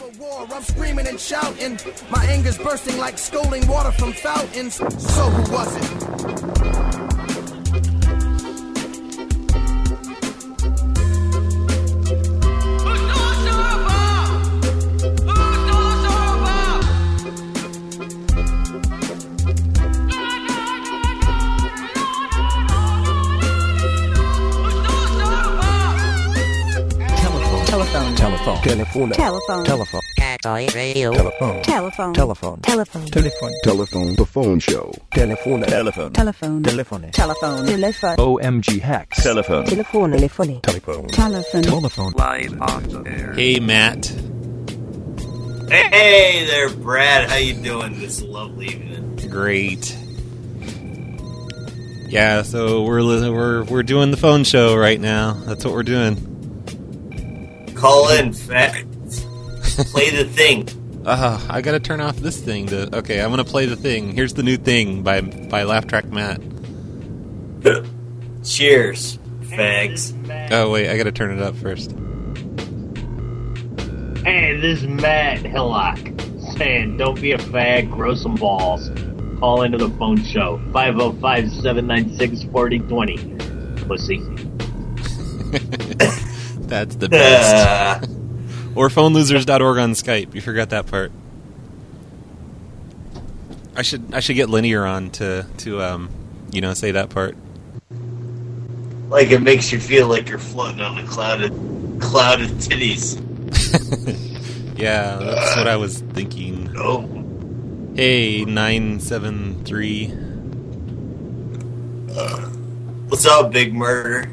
war, I'm screaming and shouting. My anger's bursting like scalding water from fountains. So who was it? Telephone. Radio. Telephone. The phone show. Telephone. OMG hacks. Telephone. Live on air. Hey, Matt. Hey there, Brad. How you doing this lovely evening? Great. Yeah, so we're doing the phone show right now. That's what we're doing. Call in, fat. Play the thing. I gotta turn off this thing to... Okay, I'm gonna play the thing. Here's the new thing by Laugh Track Matt. Cheers, fags. Oh, wait, I gotta turn it up first. Hey, this is Matt Hillock saying, don't be a fag, grow some balls. Call into the phone show. 505-796-4020. Pussy. That's the best. Or phonelosers.org on Skype. You forgot that part. I should get Linear on to say that part. Like it makes you feel like you're floating on a cloud of titties. Yeah, that's what I was thinking. Oh. Hey, 973. What's up, Big Murder?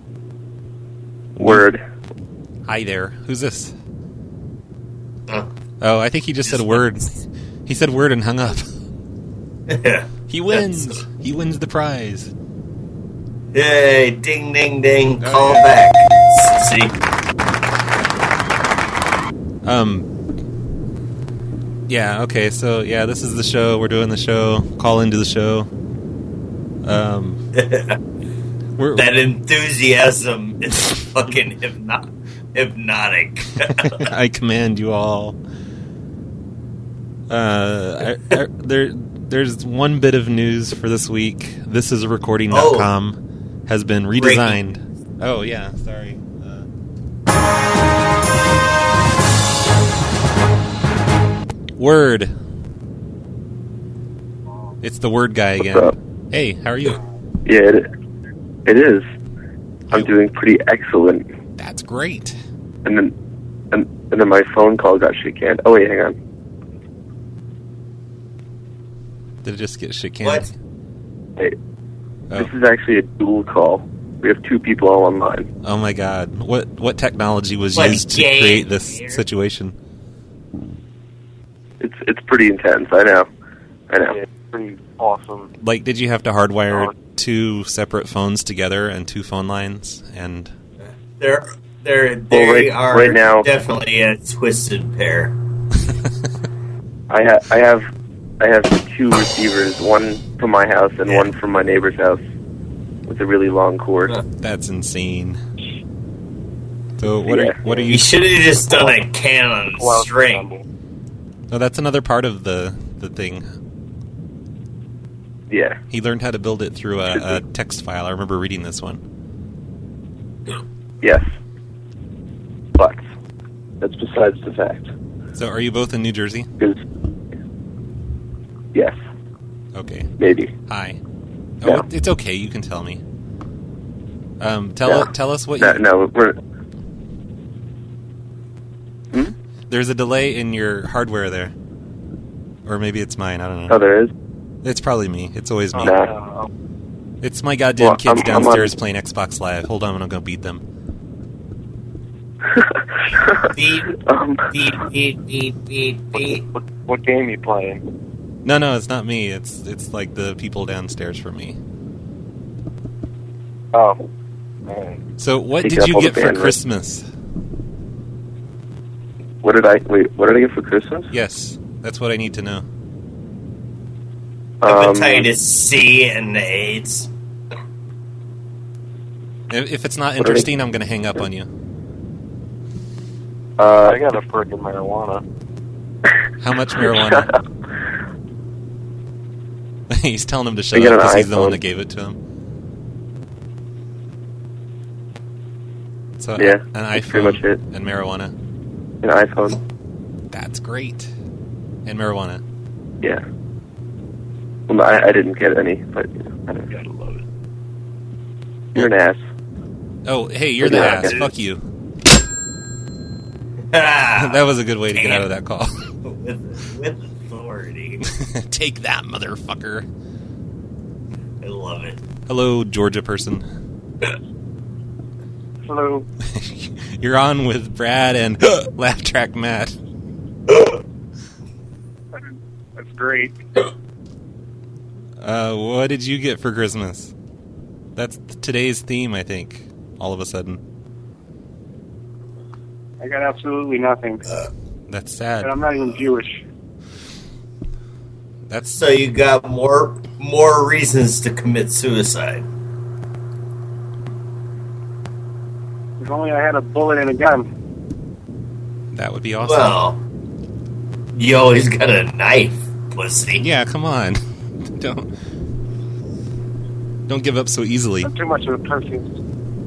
Word. Hi there. Who's this? Oh, I think he just said word. He said word and hung up. Yeah. He wins. He wins the prize. Yay, ding, ding, ding. Call back. See? Yeah, okay, so, yeah, this is the show. We're doing the show. Call into the show. That enthusiasm is fucking hypnotic. I command you all. There's one bit of news for this week. ThisIsRecording.com has been redesigned. Oh, yeah, sorry. Word. It's the Word guy again. What's up? Hey, how are you? Yeah, it is. I'm doing pretty excellent. That's great. And then my phone call got shit canned. Oh wait, hang on. Did it just get shit canned? What? Hey, This is actually a dual call. We have two people all online. Oh my god. What technology was used to create this situation? It's pretty intense, I know. It's pretty awesome. Like, did you have to hardwire two separate phones together and two phone lines? And They are right now, definitely a twisted pair. I have two receivers, one from my house and one from my neighbor's house, with a really long cord. That's insane. So what are you? You should have just done a Canon string. Oh, that's another part of the thing. Yeah. He learned how to build it through a text file. I remember reading this one. Yes. But that's besides the fact. So are you both in New Jersey? Yes. Okay. Maybe. Hi. No. Oh, it's okay. You can tell me. Tell us what you... No, we're... There's a delay in your hardware there. Or maybe it's mine. I don't know. Oh, there is? It's probably me. It's always me. Nah. It's my goddamn kids downstairs playing Xbox Live. Hold on, I'm going to go beat them. Beat. What game are you playing? No, it's not me. It's like the people downstairs from me. Oh. So what did you get for Christmas? What did I get for Christmas? Yes, that's what I need to know. Hepatitis C and AIDS. If it's not interesting, I'm going to hang up on you. I got a frickin' marijuana. How much marijuana? He's telling him to shut I got up an because he's the one iPhone. that gave it to him. So Yeah, an that's iPhone pretty much it. and marijuana. An iPhone. That's great. And marijuana. Yeah. Well, I didn't get any, but I don't know. Gotta love it. You're an ass. Oh, hey, you're the Yeah, ass. okay. Fuck you. Ah, That was a good way to get out of that call. with authority. Take that, motherfucker. I love it. Hello, Georgia person. Hello. You're on with Brad and Laugh Track Matt. That's great. What did you get for Christmas? That's today's theme, I think. All of a sudden. I got absolutely nothing. That's sad. And I'm not even Jewish. That's So you got more reasons to commit suicide. If only I had a bullet and a gun. that would be awesome. Well, you always got a knife, pussy. Yeah, come on. Don't give up so easily. I'm too much of a person.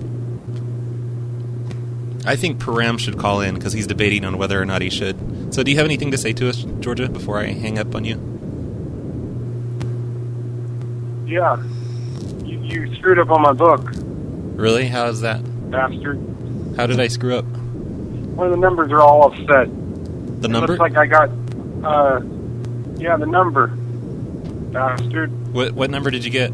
I think Param should call in because he's debating on whether or not he should. So do you have anything to say to us, Georgia, before I hang up on you? Yeah. You screwed up on my book, Really? How's that? bastard. How did I screw up? One of the numbers are all upset. The number? It looks like I got, the number. Bastard. What number did you get?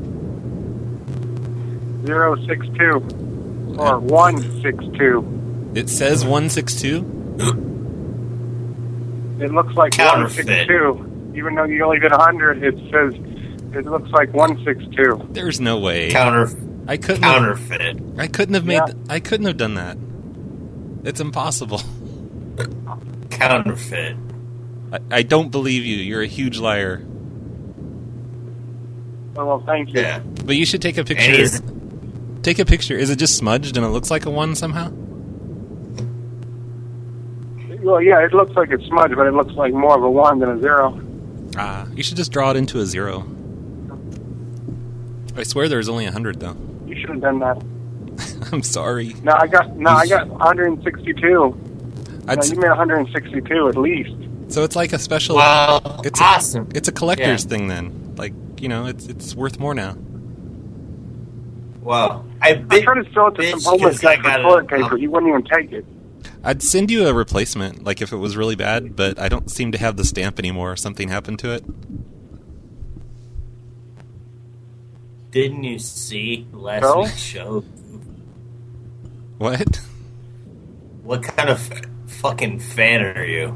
062. Or 162. It says 162? It looks like Counterfeit. 162. Even though you only did 100, it looks like 162. There's no way. I couldn't Counterfeit. I couldn't have made Yeah. I couldn't have done that. It's impossible. Counterfeit. I don't believe you. You're a huge liar. Oh, well, thank you. Yeah. But you should take a And picture. he's Take a picture. Is it just smudged and it looks like a 1 somehow? Well, yeah, it looks like it's smudged, but it looks like more of a 1 than a 0. You should just draw it into a 0. I swear there's only 100 though. You should have done that. I'm sorry. No, I got 162. I'd No, s- you made 162 at least. so it's like a special. Well, it's awesome. It's a collector's Yeah. thing then. Like it's worth more now. Well, I tried to sell it to bitch, some homeless 'cause I guy got for toilet it. paper. He wouldn't even take it. I'd send you a replacement, like if it was really bad, but I don't seem to have the stamp anymore. Something happened to it. Didn't you see last No? week's show? What? What kind of fucking fan are you?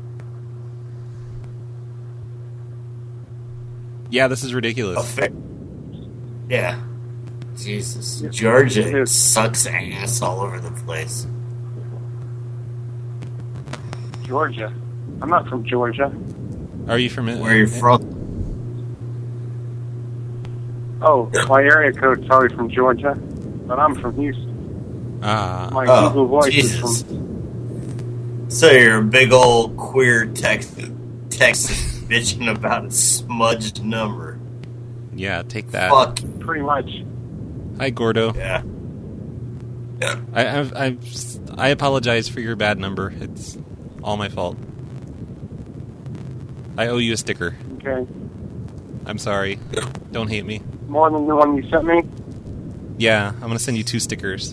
Yeah, this is A ridiculous. Yeah. Jesus. Georgia sucks ass all over the place. Georgia. I'm not from Georgia. Are you from it? Where are you from? Oh, my area code's probably from Georgia, but I'm from Houston. Ah, My Oh, Google voice Jesus. is from... So you're a big old queer Texas bitching about a smudged number. yeah. Take that. Fuck. Pretty much. Hi, Gordo. Yeah. Yeah. I apologize for your bad number. It's all my fault. I owe you a sticker. Okay. I'm sorry. Don't hate me. More than the one you sent me? Yeah, I'm gonna send you 2 stickers.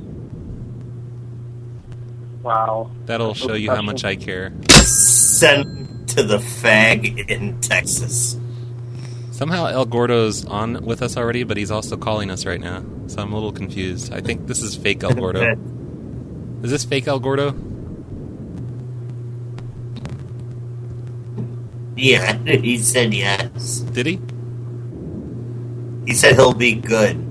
Wow. That'll show you how much I care. Send to the fag in Texas. Somehow El Gordo's on with us already, but he's also calling us right now. So I'm a little confused. I think this is fake El Gordo. Is this fake El Gordo? Yeah, he said yes. Did he? He said he'll be good.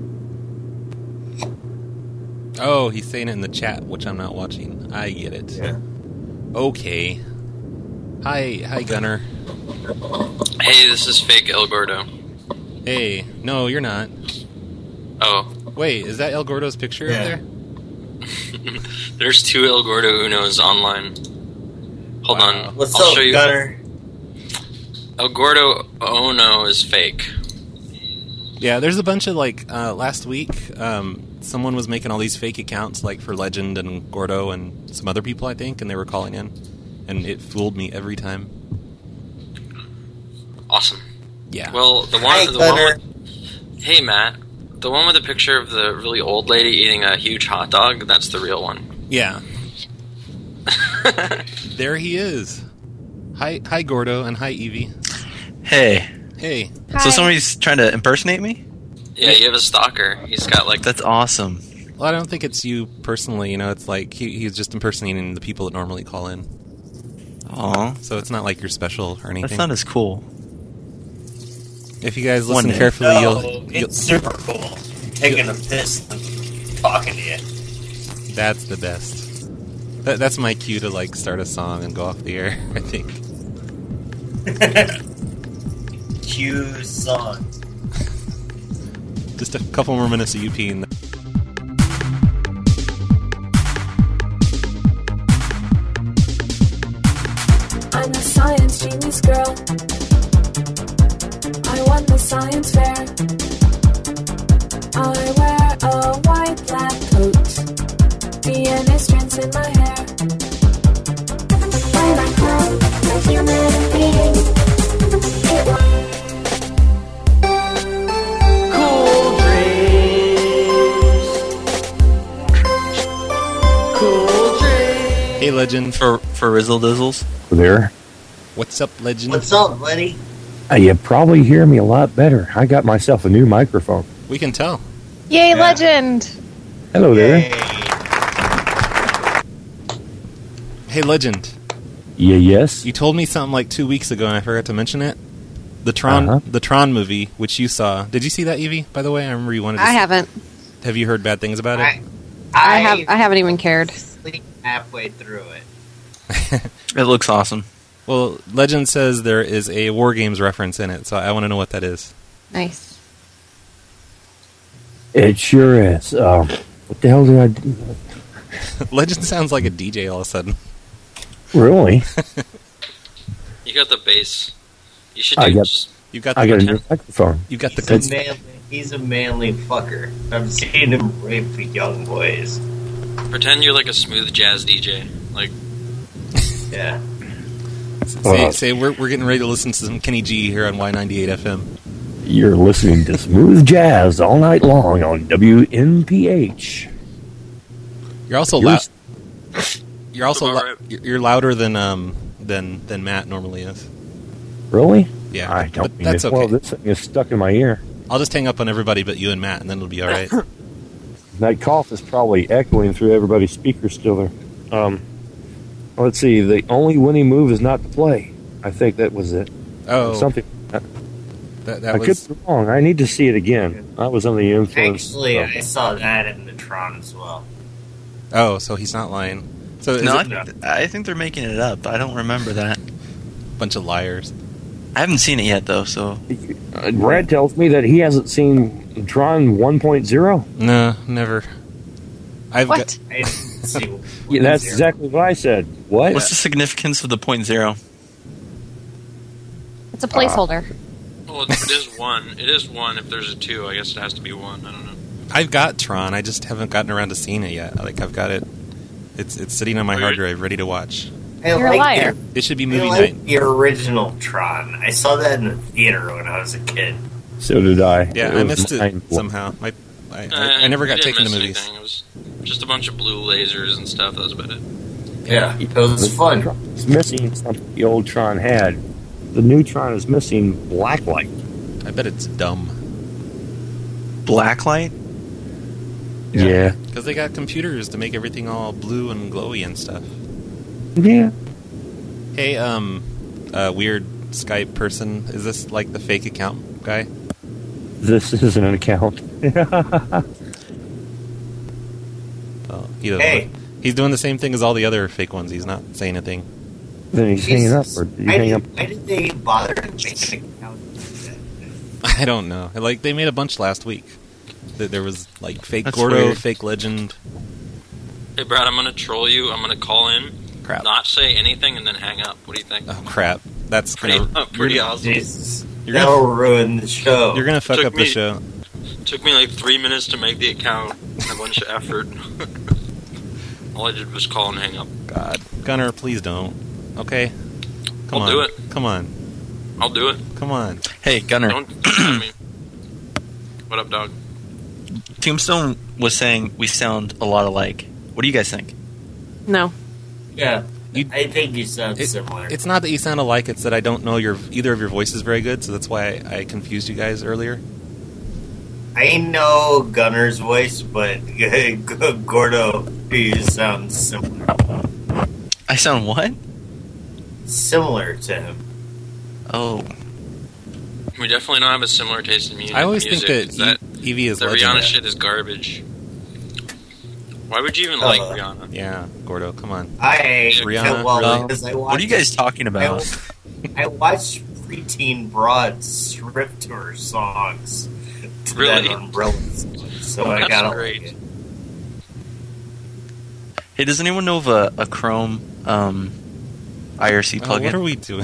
Oh, he's saying it in the chat, which I'm not watching. I get it. Yeah. Okay. Hi, Gunner. Hey, this is fake El Gordo. Hey, no, you're not. Oh, Wait, is that El Gordo's picture Yeah. up there? There's 2 El Gordo Unos online. Hold on. What's I'll up, show you. Gunner? El Gordo Uno is fake. Yeah, there's a bunch of, last week, someone was making all these fake accounts, for Legend and Gordo and some other people, I think, and they were calling in. And it fooled me every time. Awesome. Yeah. Well, the one with... Hey, Matt. The one with the picture of the really old lady eating a huge hot dog, that's the real one. Yeah. There he is. Hi, Gordo, and hi, Evie. Hey. Hey. Hi. So somebody's trying to impersonate me? Yeah, you have a stalker. He's got, That's awesome. Well, I don't think it's you personally, it's he's just impersonating the people that normally call in. Aw. So it's not like you're special or anything. That's not as cool. If you guys listen carefully, you'll... It's super cool. Taking a piss and talking to you. That's the best. That's my cue to, start a song and go off the air, I think. Cue song. Just a couple more minutes of you peeing. I'm a science genius girl. I won the science fair. I wear a white lab coat. DNA strands in my hair. When I come, a human being. Cool dreams. Hey, Legend. For Rizzle Dizzles. There. What's up, Legend? What's up, buddy? You probably hear me a lot better. I got myself a new microphone. We can tell. Yay, Legend! Hello there. Hey, Legend. Yeah, yes? You told me something 2 weeks ago, and I forgot to mention it. The Tron movie, which you saw. Did you see that, Evie? By the way, I remember you wanted to. I haven't. Have you heard bad things about it? I haven't even cared. Halfway through it. It looks awesome. Well, Legend says there is a War Games reference in it, so I want to know what that is. Nice. It sure is. What the hell did I do? Legend sounds like a DJ all of a sudden. Really? You got the bass. You should I do got a new microphone. You got the He's a manly fucker. I've seen him rape young boys. Pretend you're like a smooth jazz DJ. Yeah. Say we're getting ready to listen to some Kenny G here on Y98 FM. You're listening to smooth jazz all night long on WNPH. You're also loud. You're also you're louder than Matt normally is. Really? Yeah, I don't. But that's okay. Well, this thing is stuck in my ear. I'll just hang up on everybody but you and Matt, and then it'll be all right. That cough is probably echoing through everybody's speakers still there. Let's see. The only winning move is not to play. I think that was it. Oh, something. That I could be wrong. I need to see it again. I was under the influence. Actually, I saw that in the Tron as well. Oh, so he's not lying. So I think they're making it up. I don't remember that. Bunch of liars. I haven't seen it yet, though. So Brad tells me that he hasn't seen Tron 1.0. No, never. What? Yeah, that's exactly what I said. What? What's the significance of the 0.0? It's a placeholder. Well, it is one. It is one. If there's a 2, I guess it has to be 1. I don't know. I've got Tron. I just haven't gotten around to seeing it yet. I've got it. It's sitting on my hard drive, ready to watch. You're a liar. It should be movie night. night. The original Tron. I saw that in the theater when I was a kid. So did I. Yeah, I missed it somehow. I never got taken to movies. Anything. It was just a bunch of blue lasers and stuff. That was about it. Yeah, it was fun. It's missing something the old Tron had. The new Tron is missing blacklight. I bet it's dumb. Blacklight? Yeah. Because they got computers to make everything all blue and glowy and stuff. Yeah. Hey, weird Skype person, is this like the fake account guy? This isn't an account. Well, he's doing the same thing as all the other fake ones. He's not saying anything. Then he's hanging up, or did he hang up? Why did they bother to make an account? I don't know. They made a bunch last week. There was fake That's Gordo, weird. fake Legend. Hey, Brad, I'm gonna troll you. I'm gonna call in, Crap. not say anything, and then hang up. What do you think? Oh crap! That's Pretty you're, awesome. Jesus. You're That'll gonna, ruin the show. you're gonna fuck Took up the me- show. Took me like 3 minutes to make the account. A bunch of effort. All I did was call and hang up. God, Gunner, please don't. Okay, come I'll on. do it. Come on. I'll do it. Come on. Hey, Gunner. Don't at me. What up, dog? Tombstone was saying we sound a lot alike. What do you guys think? No. Yeah, I think you sound similar. It's not that you sound alike; it's that I don't know either of your voices very good, so that's why I confused you guys earlier. I know Gunner's voice, but Gordo, you sound similar. I sound what? Similar to him. Oh. We definitely don't have a similar taste in music. I always think music. that Evie is the legend. Rihanna shit is garbage. Why would you even like Rihanna? Yeah, Gordo, come on. Rihanna. Because I What are you guys talking about? I watched Preteen Broad's strip tour songs to Really? that Umbrella song, so Oh, I that's gotta great. like it. Hey, does anyone know of a Chrome IRC plugin? What are we doing?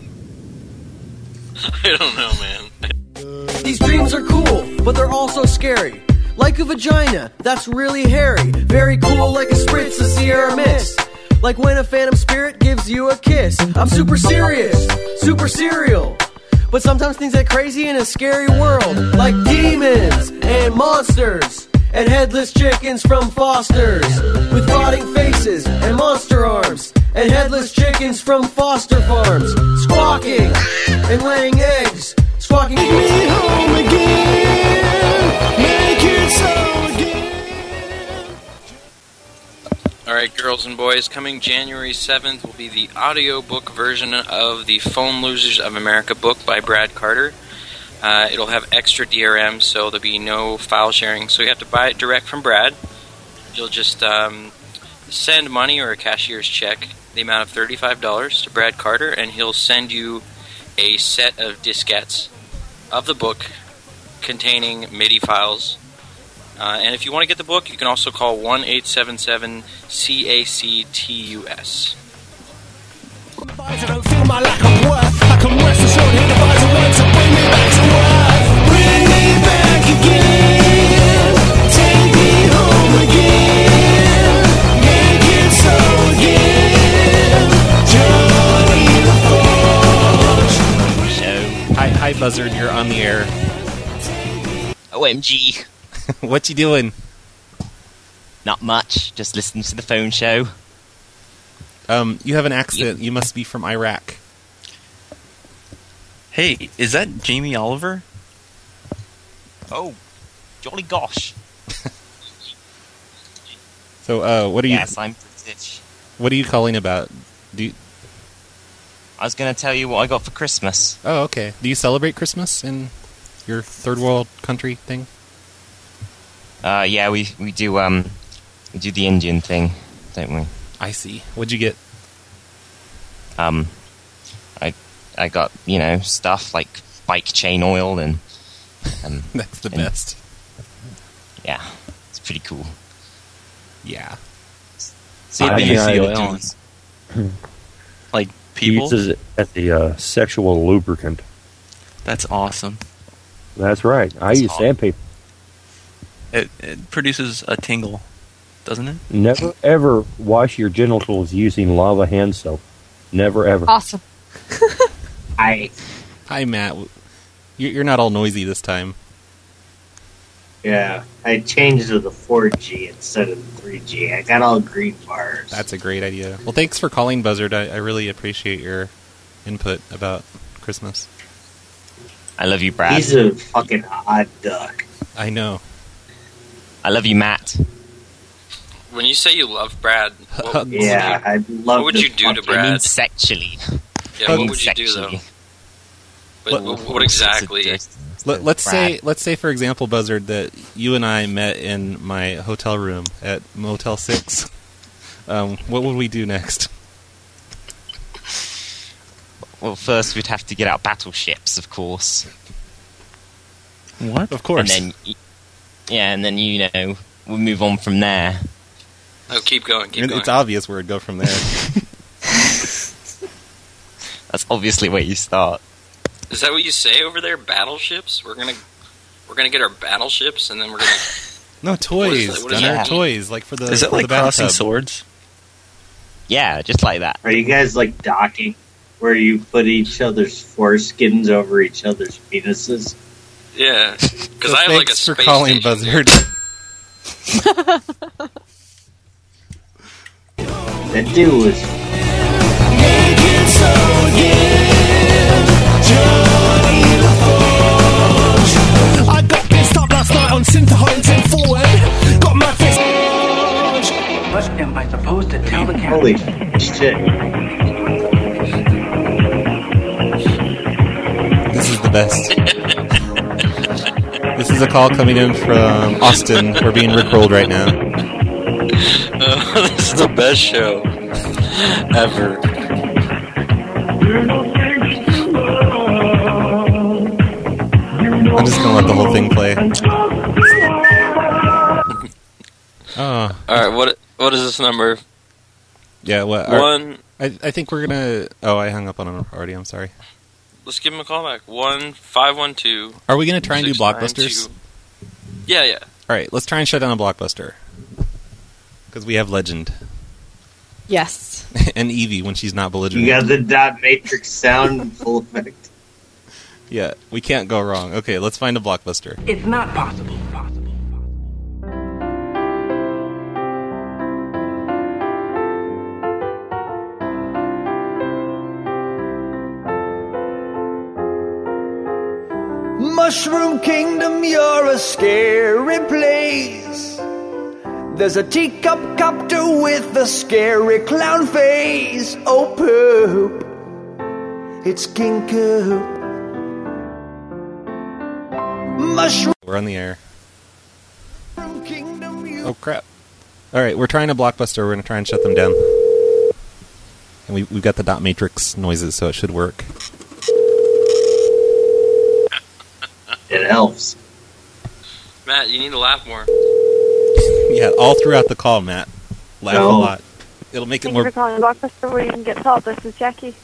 I don't know, man. These dreams are cool, but they're also scary. Like a vagina, that's really hairy. Very cool, like a spritz of Sierra Mist. Like when a phantom spirit gives you a kiss. I'm super serious, super serial. But sometimes things get crazy in a scary world. Like demons and monsters. And headless chickens from Foster's. With rotting faces and monster arms. And headless chickens from Foster Farms. Squawking and laying eggs. Squawking, take me home again. Make it so again. Alright, girls and boys, coming January 7th will be the audiobook version of the Phone Losers of America book by Brad Carter. It'll have extra DRM, so there'll be no file sharing. So you have to buy it direct from Brad. You'll just send money or a cashier's check, the amount of $35 to Brad Carter, and he'll send you a set of diskettes of the book containing MIDI files. And if you want to get the book, you can also call 1-877-CACTUS. I don't feel my lack of worth. I can rest assured he devised a way to bring me back to earth. Bring me back again. Take me home again. Make it so again. Johnny the Forge. Hi, Buzzard, you're on the air. OMG. What you doing? Not much. Just listening to the phone show. You have an accent. You must be from Iraq. Hey, is that Jamie Oliver? Oh, jolly gosh. So, what are you? Yes, I'm British. What are you calling about? I was going to tell you what I got for Christmas. Oh, okay. Do you celebrate Christmas in your third world country thing? Yeah, we do the Indian thing, don't we? I see. What'd you get? I got, stuff like bike chain oil and That's the best. Yeah, it's pretty cool. Yeah. See, it'd be nice to like He people? uses it as a sexual lubricant. That's awesome. That's right. I use sandpaper. It produces a tingle, doesn't it? Never ever wash your genitals using lava hand soap. Never ever. Awesome. Hi, Matt. You're not all noisy this time. Yeah, I changed to the 4G instead of the 3G. I got all green bars. That's a great idea. Well, thanks for calling, Buzzard. I really appreciate your input about Christmas. I love you, Brad. He's a fucking odd duck. I know. I love you, Matt. When you say you love Brad, what, Yeah, I'd love what would you do to I Brad? mean sexually. Yeah, what would you do though? But what exactly? Let's say, for example, Buzzard, that you and I met in my hotel room at Motel 6. What would we do next? Well, first we'd have to get out battleships, of course. What? Of course. And then, and then we'll move on from there. Oh, keep going. It's obvious where it'd go from there. That's obviously where you start. Is that what you say over there? Battleships? We're gonna get our battleships, and then we're gonna. No, toys. What is Gunner, that? toys, like for the. Is it for like the crossing bathtub. swords? Yeah, just like that. Are you guys like docking, where you put each other's foreskins over each other's penises? Yeah, because So I have like a thanks for space calling station. Buzzard. That dude was. I got pissed up last night on Synth High forward. Got my fist. What am I supposed to tell the cat? Holy shit. This is the best. This is a call coming in from Austin. We're being rickrolled right now. This is the best show ever. I'm just gonna let the whole thing play. Oh. Alright, what is this number? Yeah, what? I think we're gonna... Oh, I hung up on him already, I'm sorry. Let's give him a call back. 1-512. Are we gonna try and do 692. Blockbusters? Yeah. Alright, let's try and shut down a Blockbuster. Because we have Legend. Yes. And Evie when she's not belligerent. You got the dot matrix sound in full effect. Yeah, we can't go wrong. Okay, let's find a Blockbuster. It's not possible. Mushroom Kingdom, you're a scary place. There's a teacup copter with a scary clown face. Oh, poop. It's King Coop. Mushroom We're on the air. Oh, crap. Alright, we're trying a Blockbuster. We're going to try and shut them down. And we've got the dot matrix noises, so it should work. It helps. Matt, you need to laugh more. Yeah, all throughout the call, Matt. Laugh a lot. It'll make it Thank more... you for calling Blockbuster where you can get help. This is Jackie.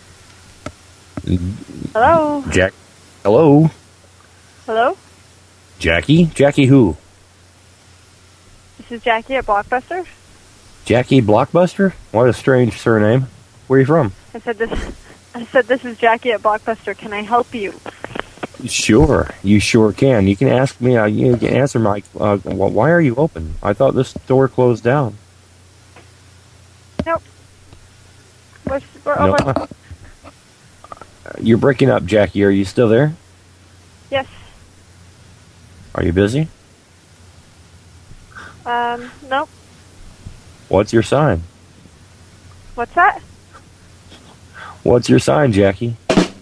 Hello? Jack. Hello? Hello? Jackie? Jackie who? This is Jackie at Blockbuster. Jackie Blockbuster? What a strange surname. Where are you from? I said this is Jackie at Blockbuster. Can I help you? Sure, you sure can. You can ask me. You can answer my. Why are you open? I thought this store closed down. Nope. We're No. open. You're breaking up, Jackie. Are you still there? Yes. Are you busy? Nope. What's your sign? What's that? What's your sign, Jackie?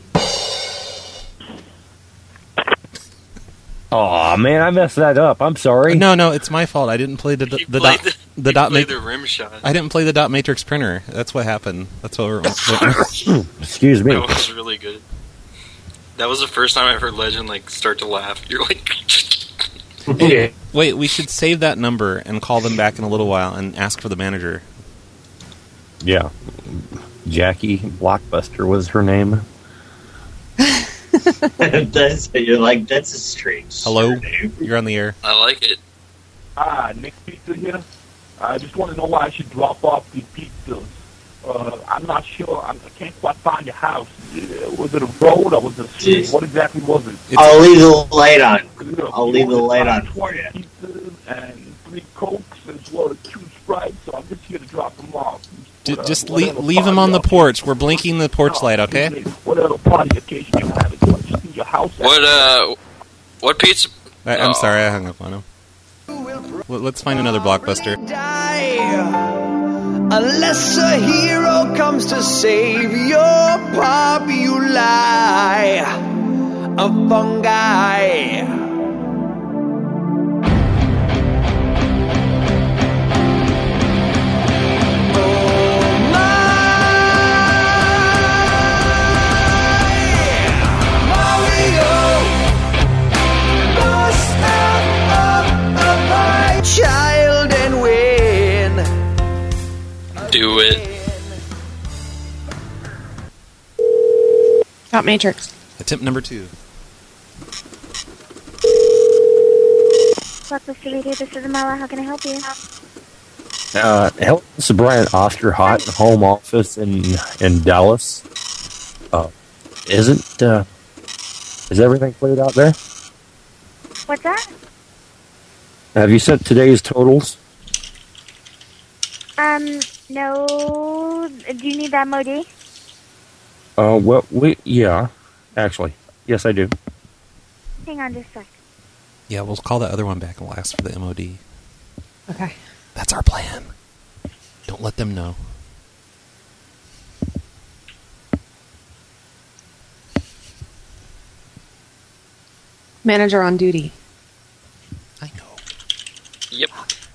Aw, man, I messed that up. I'm sorry. No, it's my fault. I didn't play the dot the rim shot. I didn't play the dot matrix printer. That's what happened. That's what we're... Excuse me. That was really good. That was the first time I heard Legend start to laugh. You're like... Wait, we should save that number and call them back in a little while and ask for the manager. Yeah. Jackie Blockbuster was her name. You're like, that's a strange Hello? surname. You're on the air. I like it. Nick Pizza here. I just want to know why I should drop off the pizzas. I'm not sure. I can't quite find your house. Was it a road or was it a street? What exactly was it? I'll leave the light on. I'll leave the light on for you. Pizzas and 3 Cokes as well as 2 Sprites, so I'm just here to drop them off. Just leave them on the porch. We're blinking the porch light, okay? Whatever party occasion you have, it's just in your house. What pizza? I'm sorry, I hung up on him. Let's find another Blockbuster. Unless a hero comes to save your populi, a fungi. Child and win Got Matrix. Attempt number 2. Blockbuster Radio, this is Amala. How can I help you? Hello, this is Brian Osterhot, home office in Dallas. Is everything cleared out there? What's that? Have you sent today's totals? No. Do you need the MOD? Well, yeah, actually. Yes, I do. Hang on just a sec. Yeah, we'll call that other one back and we'll ask for the MOD. Okay. That's our plan. Don't let them know. Manager on duty. Yep.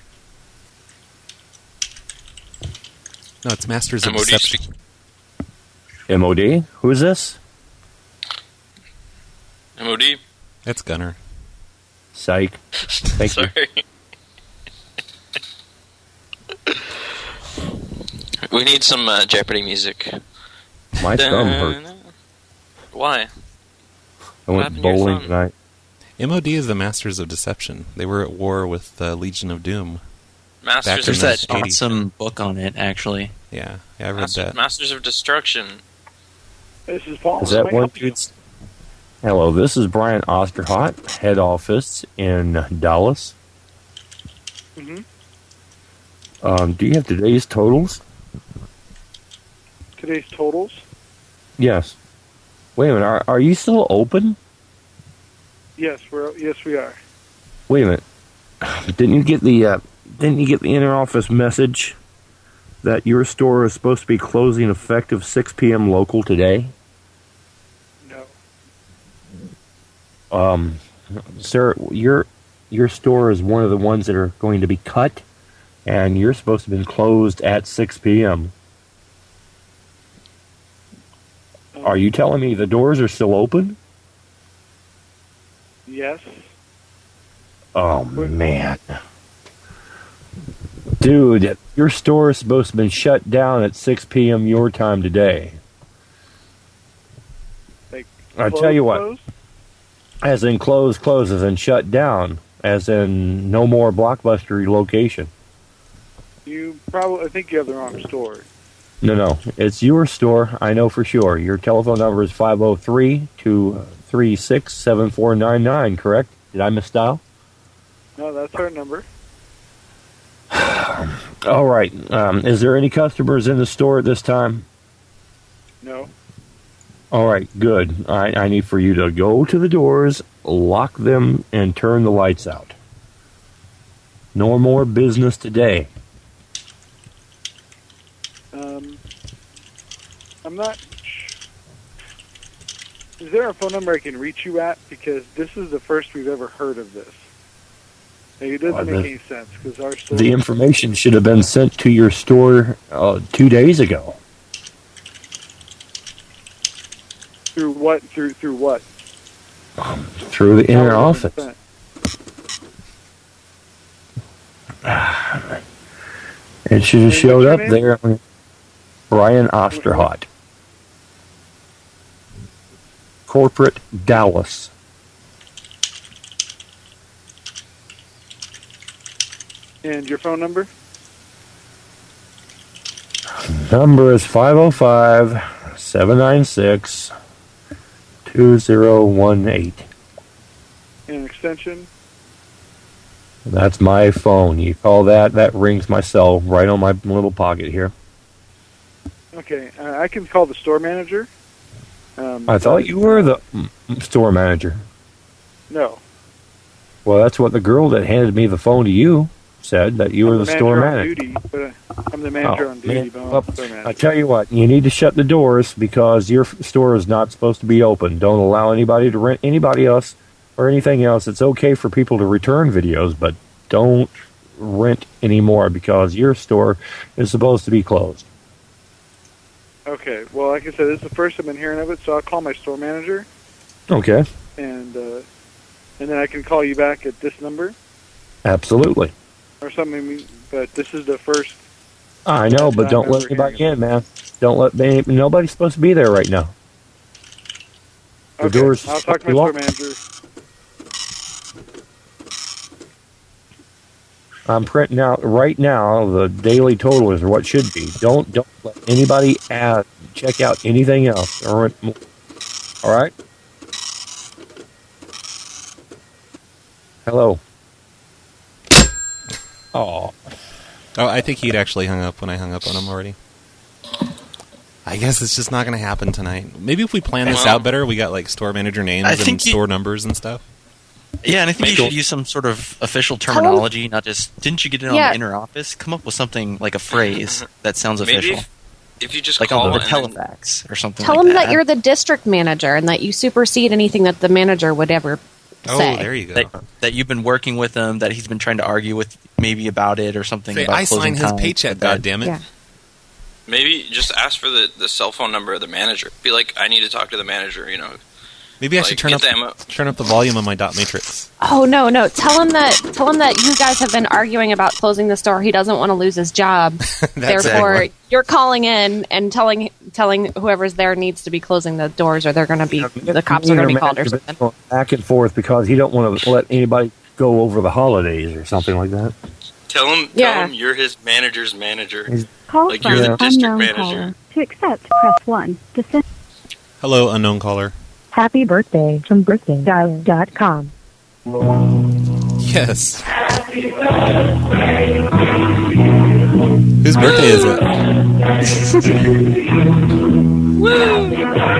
No, it's Masters of MOD Deception. MOD? Who is this? MOD. That's Gunner. Psych. Thank Sorry. We need some Jeopardy music. My thumb hurts. Why? I went bowling tonight. MOD is the Masters of Deception. They were at war with the Legion of Doom. Masters There's of that awesome book on it, actually. Yeah, I read that. Masters of Destruction. This is Paul. Is that one, dudes? Hello, this is Brian Osterhot, head office in Dallas. Mm-hmm. Do you have today's totals? Today's totals? Yes. Wait a minute, are you still open? Yes, we are. Wait a minute. Didn't you get the inter-office message that your store is supposed to be closing effective 6 p.m. local today? No. Sir, your store is one of the ones that are going to be cut, and you're supposed to have been closed at 6 p.m. Are you telling me the doors are still open? Yes. Oh, man. Dude, your store is supposed to have been shut down at 6 p.m. your time today. Like, I'll tell you what. close? As in close, as in shut down. As in no more Blockbuster location. I think you have the wrong store. No. It's your store, I know for sure. Your telephone number is 503-236-7499, correct? Did I misdial? No, that's our number. All right. Is there any customers in the store at this time? No. All right, good. I need for you to go to the doors, lock them, and turn the lights out. No more business today. I'm not... Is there a phone number I can reach you at? Because this is the first we've ever heard of this. Like, it doesn't make any sense, because our store... The information should have been sent to your store 2 days ago. Through what? Through what? Through the inner office. It should have showed up there. Brian Osterhot. Corporate Dallas. And your phone number? Number is 505-796-2018. And extension? That's my phone. You call that rings my cell right on my little pocket here. Okay, I can call the store manager. I thought you were the store manager. No. Well, that's what the girl that handed me the phone to you said, that you were the store manager. Duty, but I'm the manager on duty, but I'm not the store manager. I tell you what, you need to shut the doors because your store is not supposed to be open. Don't allow anybody to rent anybody else or anything else. It's okay for people to return videos, but don't rent anymore because your store is supposed to be closed. Okay, well, like I said, this is the first I've been hearing of it, so I'll call my store manager. Okay. And then I can call you back at this number? Absolutely. Or something, but this is the first... I know, but don't let anybody in, man. Don't let nobody's supposed to be there right now. The doors. I'll talk to my store manager. I'm printing out right now the daily totals or what should be. Don't let anybody check out anything else. All right? Hello. Oh, I think he'd actually hung up when I hung up on him already. I guess it's just not going to happen tonight. Maybe if we plan this out better, we got like store manager names and store numbers and stuff. Yeah, and I think you should use some sort of official terminology, not just, didn't you get it on the inner office? Come up with something like a phrase that sounds official. Maybe if you just like call on the and telefax or something Tell like them that. that you're the district manager and that you supersede anything that the manager would ever say. Oh, there you go. That you've been working with him, that he's been trying to argue with maybe about it or something. Say, about I closing sign his time, paycheck, that- goddammit. Yeah. maybe just ask for the cell phone number of the manager. Be like, I need to talk to the manager, you know. Maybe I should turn up the volume on my dot matrix. Oh no! Tell him that you guys have been arguing about closing the store. He doesn't want to lose his job. Therefore, exactly. you're calling in and telling whoever's there needs to be closing the doors, or they're going to be the cops are going to be called or something. Going back and forth because he don't want to let anybody go over the holidays or something like that. Tell him you're his manager's manager. Call like from you're the district unknown manager. caller. To accept, press 1. To send Hello, unknown caller. happy birthday from birthdaydialer.com. Yes. Whose birthday is it? Woo!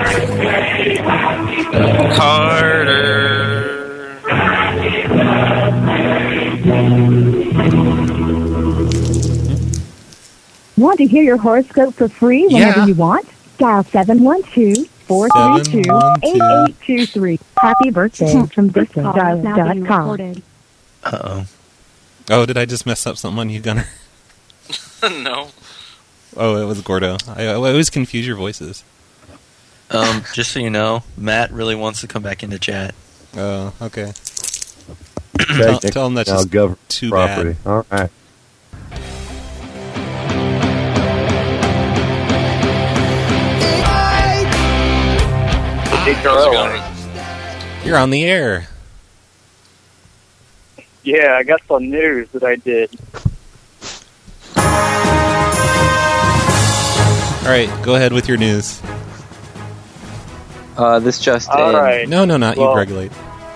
Carter. Want to hear your horoscope for free whenever you want? Dial 712-432-8823. Happy birthday from birthdaydialer.com. Uh-oh. Oh, did I just mess up something on you, Gunner? No. Oh, it was Gordo. I always confuse your voices. Just so you know, Matt really wants to come back into chat. Oh, okay. Tell him that's just too property. bad. All right. You're on the air. Yeah, I got some news that I did. All right, go ahead with your news. This just All in. right. No, not Well- you, Regulate.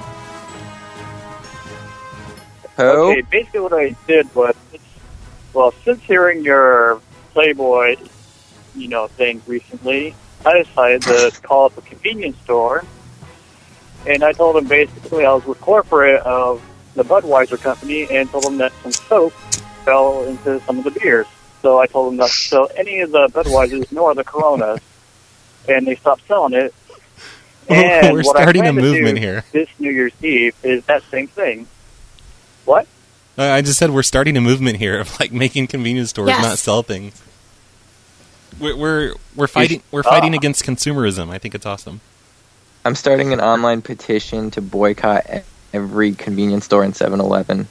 Okay, basically what I did was, since hearing your Playboy, thing recently, I decided to call up a convenience store, and I told them basically I was with corporate of the Budweiser company, and told them that some soap fell into some of the beers. So I told them not to sell any of the Budweisers nor the Coronas, and they stopped selling it. And We're what I starting a plan to movement do here. this New Year's Eve is that same thing. What? I just said we're starting a movement here of like making convenience stores Yes. not sell things. We're fighting against consumerism. I think it's awesome. I'm starting an online petition to boycott every convenience store in 7-Eleven.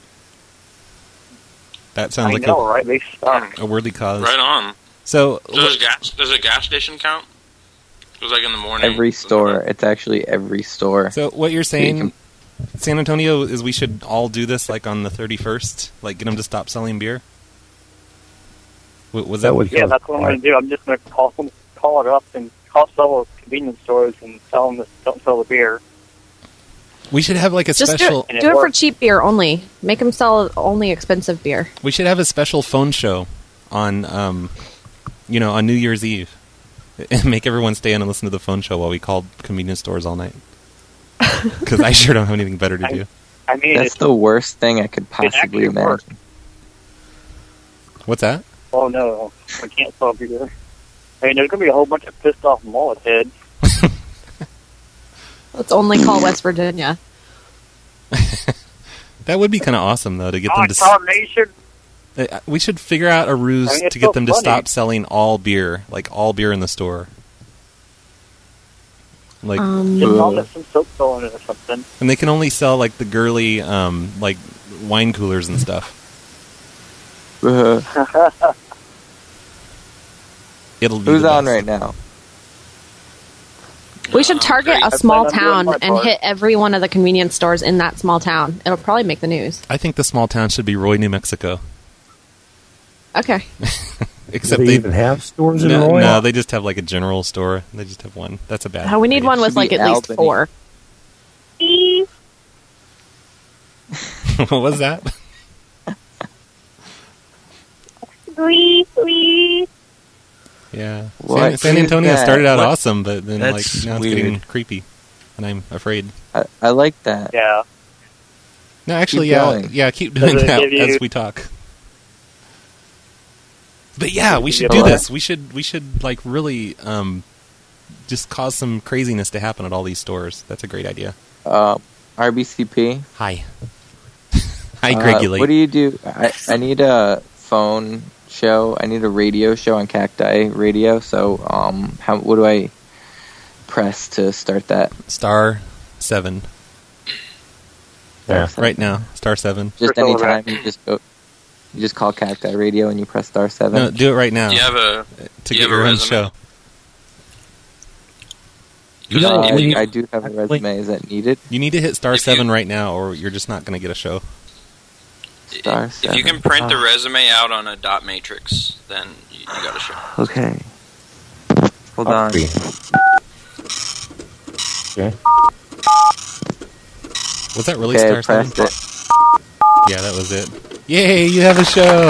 That sounds I like know, right? They suck. a worthy cause. Right on. So Does a gas station count? It was like in the morning. Every store. It's actually every store. So what you're saying, San Antonio, is we should all do this like on the 31st, like get them to stop selling beer. Was that what? Yeah, that's what I'm going to do. I'm just going to call it up and call several convenience stores and tell them to don't sell the beer. We should have like a Just special. do it for cheap beer only. Make them sell only expensive beer. We should have a special phone show on, on New Year's Eve, and make everyone stay in and listen to the phone show while we call convenience stores all night. Because I sure don't have anything better to do. I mean, That's the worst thing I could possibly imagine. What's that? Oh no, I can't sell beer. I mean, there's going to be a whole bunch of pissed off mullet heads. Let's only call West Virginia. That would be kind of awesome, though, to get them to. Tarnation. We should figure out a ruse I mean, it's to get so them to funny. stop selling all beer, like all beer in the store. Like, Just tell them that some soap fell in it or something. and they can only sell like the girly, like wine coolers and stuff. It'll be Who's the on best. right now? We should target a small plan on doing town my and part. hit every one of the convenience stores in that small town. It'll probably make the news. I think the small town should be Roy, New Mexico. Okay. Except Do they even have stores in no, Roy? No, they just have like a general store. They just have one. That's a bad. We need one with Should like be at least Albany. 4. What was that? Yeah. What San is Antonio that? started out What? awesome, but then like That's now it's weird. getting creepy, and I'm afraid. I like that. Yeah. No, actually, Keep going. yeah, keep Does doing it that give you- as we talk. But yeah, we should give you do a- this. We should like really just cause some craziness to happen at all these stores. That's a great idea. RBCP. Hi. I regulate. What do you do? I need a phone show. I need a radio show on Cacti Radio. So, what do I press to start that? *7. Yeah. Right now, *7. Just anytime you just call Cacti Radio and you press *7. No, do it right now. Do you have a to you get have a your own resume? show. You know, I do have a resume. Is that needed? You need to hit *7 right now, or you're just not going to get a show. If you can print the resume out on a dot matrix, then you got a show. Okay. Hold on. Okay. Was that really Okay, I *7? pressed it. Yeah, that was it. Yay, you have a show!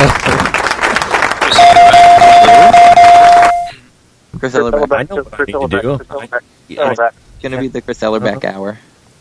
Chris Ellerback. I know what I need to do. It's going to be the Chris Ellerback hour.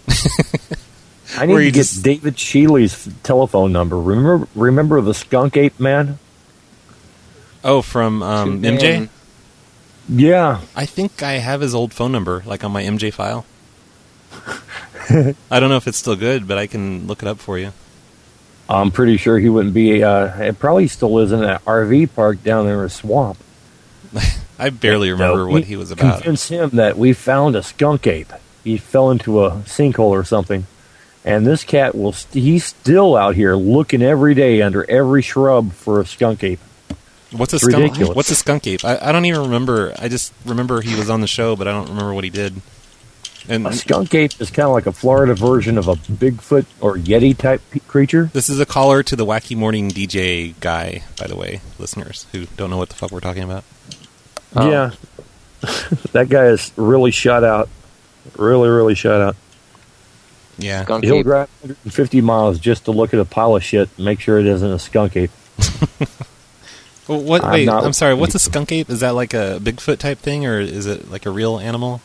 I need to get David Shealy's telephone number. Remember the skunk ape man? Oh, from MJ? Yeah. I think I have his old phone number, like on my MJ file. I don't know if it's still good, but I can look it up for you. I'm pretty sure he wouldn't be. It probably still is in that RV park down there in a swamp. I barely remember what he was about. Convince him that we found a skunk ape. He fell into a sinkhole or something. And this cat he's still out here looking every day under every shrub for a skunk ape. What's a It's skunk? ridiculous. What's a skunk ape? I don't even remember. I just remember he was on the show, but I don't remember what he did. And A skunk ape is kind of like a Florida version of a Bigfoot or Yeti type creature. this is a caller to the Wacky Morning DJ guy, by the way, listeners who don't know what the fuck we're talking about. Yeah. That guy is really shut out. Really, really shut out. Yeah. Skunk He'll ape. drive 150 miles just to look at a pile of shit and make sure it isn't a skunk ape. Well, what? I'm Wait, not- I'm sorry. What's a skunk ape? Is that like a Bigfoot type thing, or is it like a real animal?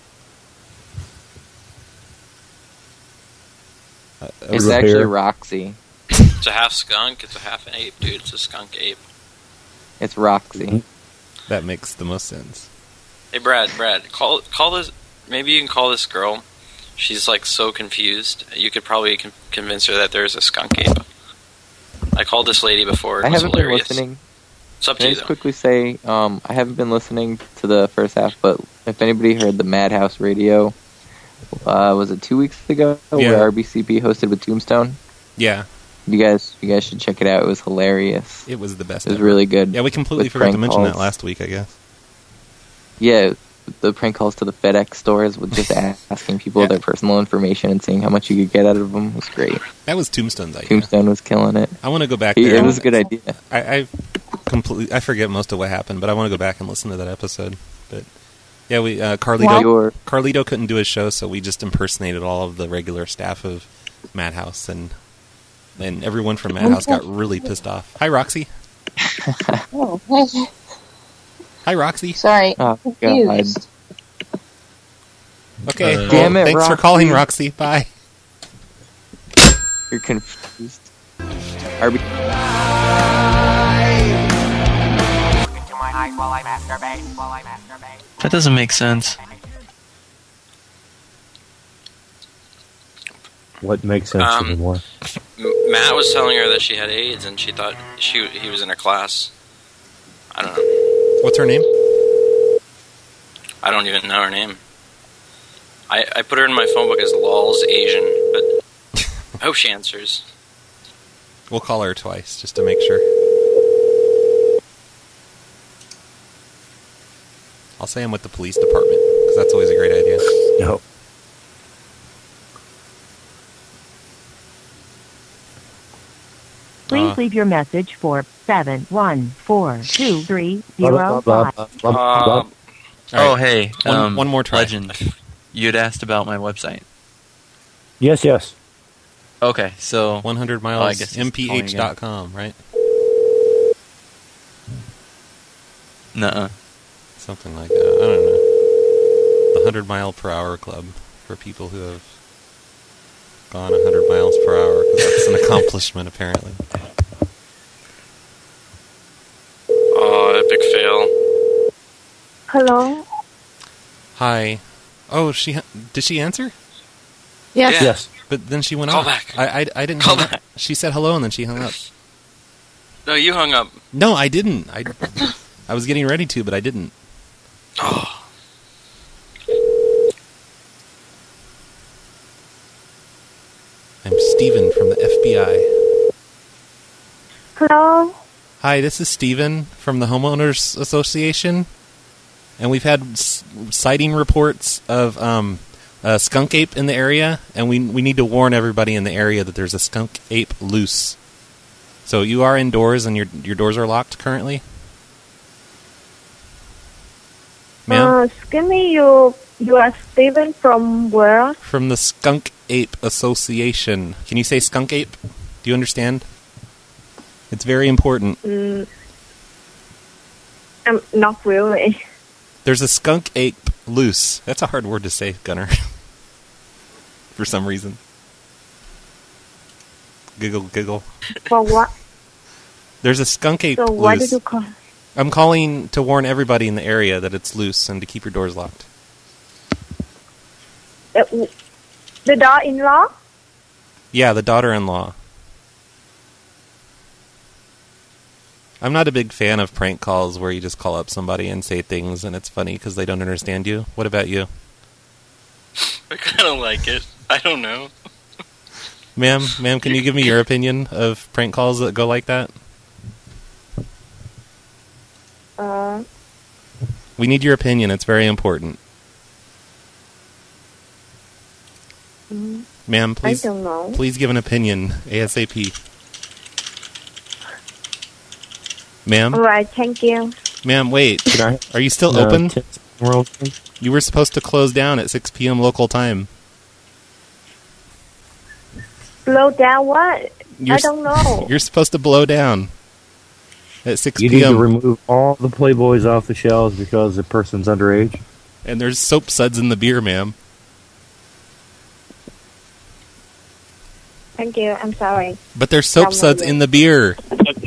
It's actually Roxy. It's a half skunk. It's a half ape, dude. It's a skunk ape. It's Roxy. That makes the most sense. Hey, Brad, call this. Maybe you can call this girl. She's like so confused. You could probably convince her that there's a skunk ape. I called this lady before. It I was haven't been hilarious. listening. It's up Can to I you, just though. quickly say, I haven't been listening to the first half, but if anybody heard the Madhouse Radio, was it 2 weeks ago Yeah. where RBCP hosted with Tombstone? Yeah, You guys should check it out. It was hilarious. it was the best. It was ever. really good. Yeah, we completely With forgot to prank mention that calls. last week, I guess. Yeah, the prank calls to the FedEx stores with just asking people their personal information and seeing how much you could get out of them was great. That was Tombstone's idea. Tombstone was killing it. I want to go back It there. was a good idea. I forget most of what happened, but I want to go back and listen to that episode. But yeah, we Wow. Carlito couldn't do his show, so we just impersonated all of the regular staff of Madhouse, and everyone from Madhouse got really pissed off. Hi, Roxy. Oh, Hi, Roxy. sorry. Oh, Confused. Okay, well, Damn it, thanks for Roxy. calling, Roxy. Bye. You're confused. RB. That doesn't make sense. What makes sense anymore? Matt was telling her that she had AIDS, and she thought he was in her class. I don't know. What's her name? I don't even know her name. I put her in my phone book as Lol's Asian, but I hope she answers. We'll call her twice just to make sure. I'll say I'm with the police department because because that's always a great idea. No. Please leave your message for 7142305. Oh, hey. One more try. Legend. You had asked about my website. Yes. Okay, so 100 miles mph.com, right? Nuh-uh. Something like that. I don't know. The 100 mile per hour club for people who have gone 100 miles per hour, because that's an accomplishment, apparently. Oh, epic fail. Hello? Hi. Oh, did she answer? Yes. Yes. But then she went Call off. back. I didn't Call hang up. back. She said hello and then she hung up. No, you hung up. No, I didn't. I was getting ready to, but I didn't. Oh. I'm Steven from the FBI. Hello? Hi, this is Steven from the Homeowners Association. And we've had sighting reports of a skunk ape in the area, and we need to warn everybody in the area that there's a skunk ape loose. So you are indoors and your doors are locked currently? Ma'am? Excuse me, you are Steven from where? From the Skunk Ape Association. Can you say skunk ape? Do you understand? It's very important. Not really. There's a skunk ape loose. That's a hard word to say, Gunner. For some reason. Giggle. For what? There's a skunk ape So loose. why did you call? I'm calling to warn everybody in the area that it's loose and to keep your doors locked. The daughter-in-law? Yeah, the daughter-in-law. I'm not a big fan of prank calls where you just call up somebody and say things and it's funny because they don't understand you. What about you? I kind of like it. I don't know. Ma'am, can you give me your opinion of prank calls that go like that? We need your opinion. It's very important. Ma'am, please. I don't know. Please give an opinion ASAP. Ma'am? All right, thank you. Ma'am, wait. Are you still open? You were supposed to close down at 6 p.m. local time. Blow down what? I don't know. You're supposed to blow down at 6 You p.m. need to remove all the Playboys off the shelves because the person's underage. And there's soap suds in the beer, ma'am. Thank you, I'm sorry. But there's soap suds in the beer.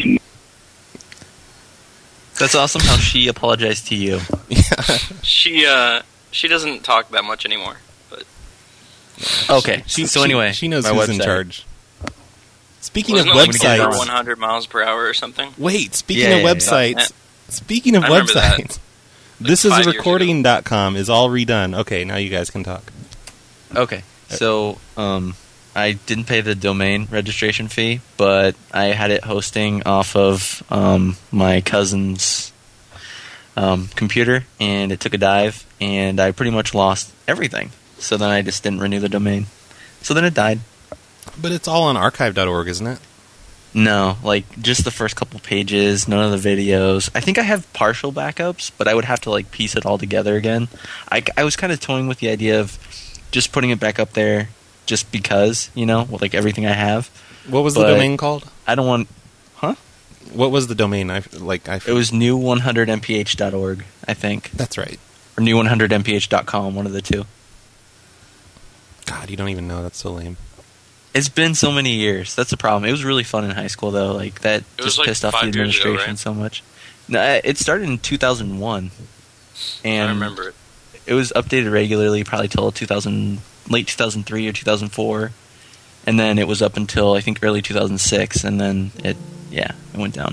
That's awesome how she apologized to you. She doesn't talk that much anymore. But okay. So anyway, she knows my who's website. in charge. Speaking of wasn't it like websites, 100 miles per hour or something. Wait, speaking of websites, speaking of I remember that. websites, this is a recording.com is all redone. Okay, now you guys can talk. Okay, so I didn't pay the domain registration fee, but I had it hosting off of my cousin's computer, and it took a dive, and I pretty much lost everything. So then I just didn't renew the domain. So then it died. But it's all on archive.org, isn't it? No, like just the first couple pages, none of the videos. I think I have partial backups, but I would have to like piece it all together again. I was kind of toying with the idea of just putting it back up there just because, you know, like everything I have. What was the domain called? I don't want... Huh? What was the domain? It was new100mph.org, I think. That's right. Or new100mph.com, one of the two. God, you don't even know. That's so lame. It's been so many years. That's the problem. It was really fun in high school, though. Like that just pissed off the administration so much. No, it started in 2001, and I remember it. It was updated regularly, probably till late 2003 or 2004, and then it was up until I think early 2006, and then it went down.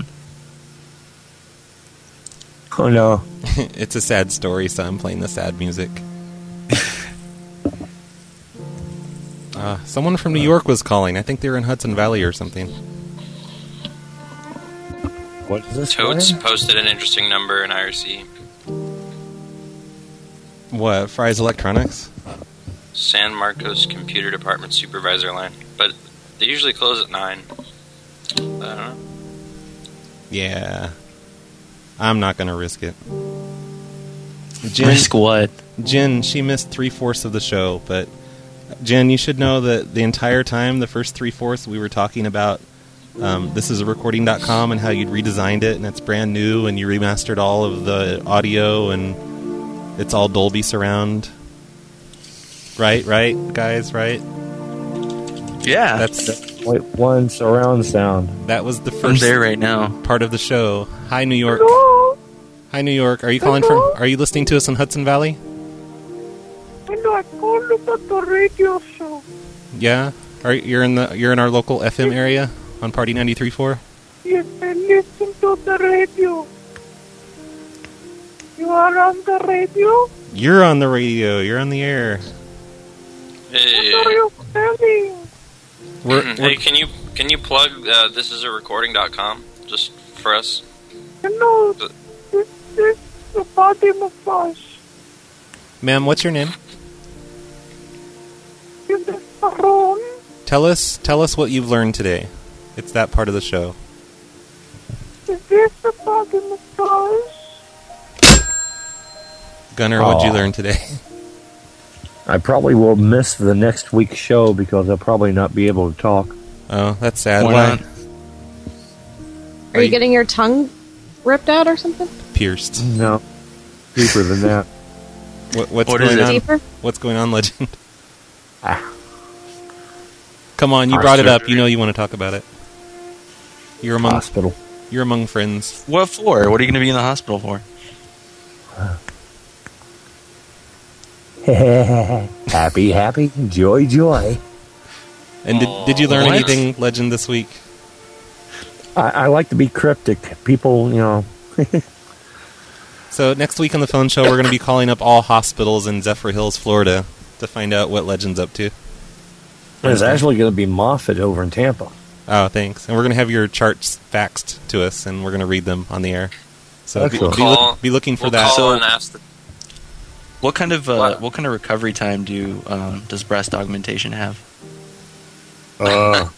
Oh no! It's a sad story, so I'm playing the sad music. Someone from New York was calling. I think they were in Hudson Valley or something. What is this? Totes posted an interesting number in IRC. What? Fry's Electronics? San Marcos Computer Department Supervisor line. But they usually close at 9. I don't know. Yeah. I'm not going to risk it. Jen, Risk what? Jen, she missed 3/4 of the show, but Jen, you should know that the entire time, the first 3/4, we were talking about this is a recording.com and how you'd redesigned it and it's brand new and you remastered all of the audio and it's all Dolby surround. Right, guys, right? Yeah. That's one surround sound. That was the I'm first there right now. part of the show. Hi, New York. Hello? Hi, New York. Are you calling from? Are you listening to us in Hudson Valley? Hello, I called about the radio show. Yeah. You're in our local FM area on Party 93.4? Yes, I listen to the radio. You are on the radio? You're on the radio. You're on the air. Hey, What are you saying? hey, can you plug this is a recording.com just for us? No, this is a body massage. Ma'am, what's your name? Is it Aaron? Tell us what you've learned today. It's that part of the show. Is this a body massage? Gunner, what'd you learn today? I probably will miss the next week's show because I'll probably not be able to talk. Oh, that's sad. Why Why? not? Are you getting your tongue ripped out or something? Pierced. No. Deeper than that. What's What going is it? on? Deeper? What's going on, Legend? Come on, you brought it up. You know you want to talk about it. You're among Hospital. You're among friends. What for? What are you going to be in the hospital for? Happy, happy, joy, joy. And did you learn What? anything, Legend, this week? I like to be cryptic. People, you know. So next week on the phone show, we're going to be calling up all hospitals in Zephyr Hills, Florida, to find out what Legend's up to. There's actually going to be Moffat over in Tampa. Oh, thanks. And we're going to have your charts faxed to us, and we're going to read them on the air. So be looking for we'll that. Call and ask the What kind of recovery time does breast augmentation have? That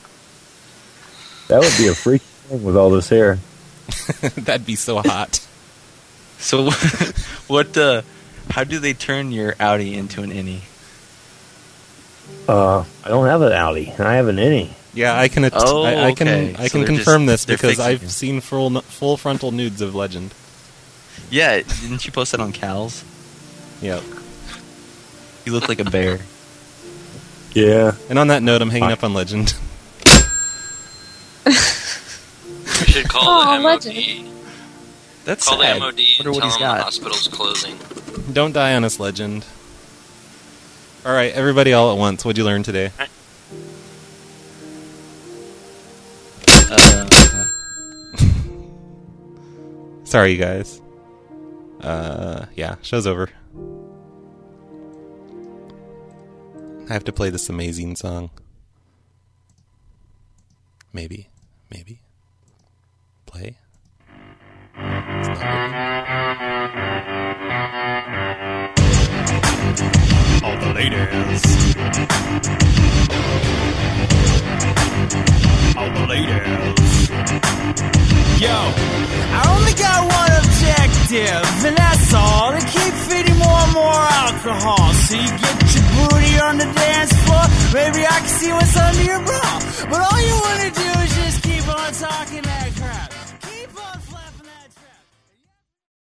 would be a freaky thing with all this hair. That'd be so hot. So, what? How do they turn your outie into an innie? I don't have an outie. I have an innie. Yeah, I can. I can So confirm this they're because fixing I've you. seen full frontal nudes of Legend. Yeah, didn't you post that on Cal's? Yep. You look like a bear. Yeah. And on that note, I'm hanging up on Legend. We should call the MOD. Legend. That's Call sad. the MOD and Wonder what tell he's them got. the hospital's closing. Don't die on us, Legend. All right, everybody, all at once. What'd you learn today? Sorry, you guys. Yeah, show's over. I have to play this amazing song. Maybe. Play. It's not working. All the ladies. All the ladies. Yo, I only got one objective, and that's all. To keep feeding more and more alcohol. So you get your booty on the dance floor. Maybe I can see what's under your bra.